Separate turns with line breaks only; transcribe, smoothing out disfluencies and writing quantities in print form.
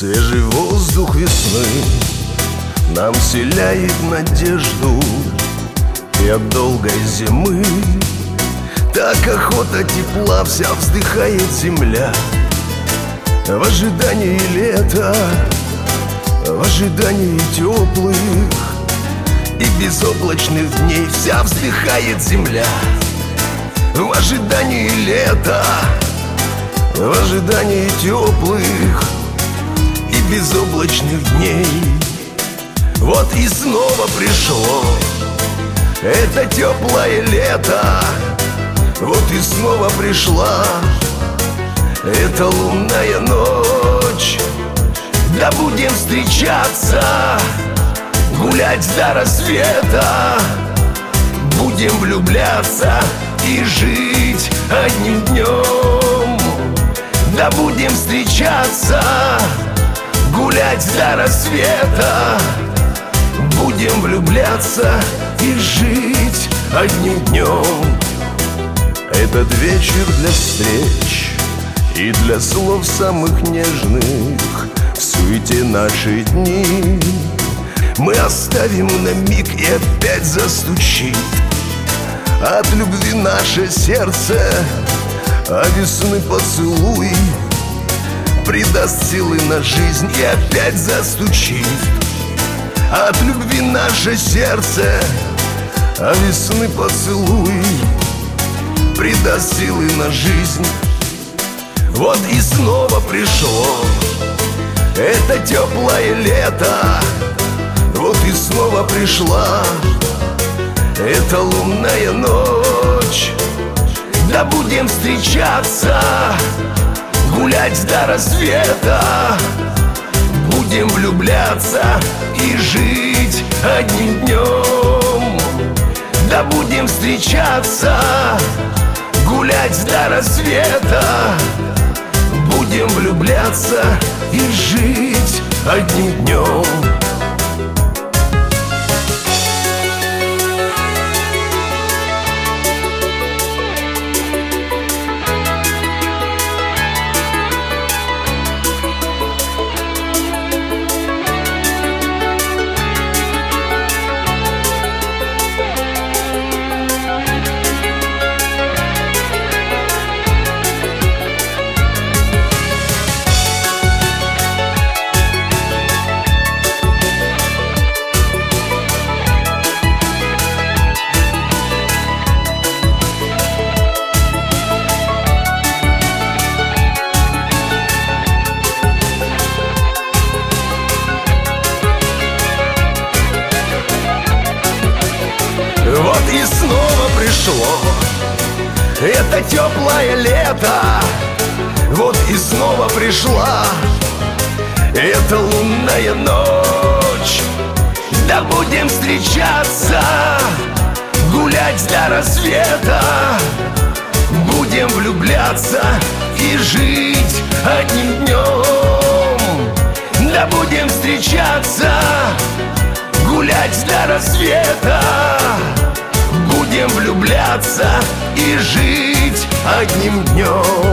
Свежий воздух весны нам вселяет надежду, и от долгой зимы так охота тепла вся вздыхает земля. В ожидании лета, в ожидании теплых и безоблачных дней вся вздыхает земля. В ожидании лета, в ожидании теплых и безоблачных дней. Вот и снова пришло это теплое лето, вот и снова пришла эта лунная ночь. Да будем встречаться, гулять до рассвета, будем влюбляться и жить одним днем. Да будем встречаться, гулять до рассвета, будем влюбляться и жить одним днем. Этот вечер для встреч и для слов самых нежных. В суете наши дни мы оставим на миг, и опять застучит от любви наше сердце, а весны поцелуй придаст силы на жизнь, и опять застучит от любви наше сердце, а весны поцелуй придаст силы на жизнь. Вот и снова пришло это теплое лето, вот и снова пришла эта лунная ночь. Да будем встречаться, гулять до рассвета, будем влюбляться и жить одним днем. Да будем встречаться, гулять до рассвета, будем влюбляться и жить одним днем. Вот и снова пришло это теплое лето, вот и снова пришла эта лунная ночь. Да будем встречаться, гулять до рассвета, будем влюбляться и жить одним днем. Да будем встречаться, гулять до рассвета, будем влюбляться и жить одним днем.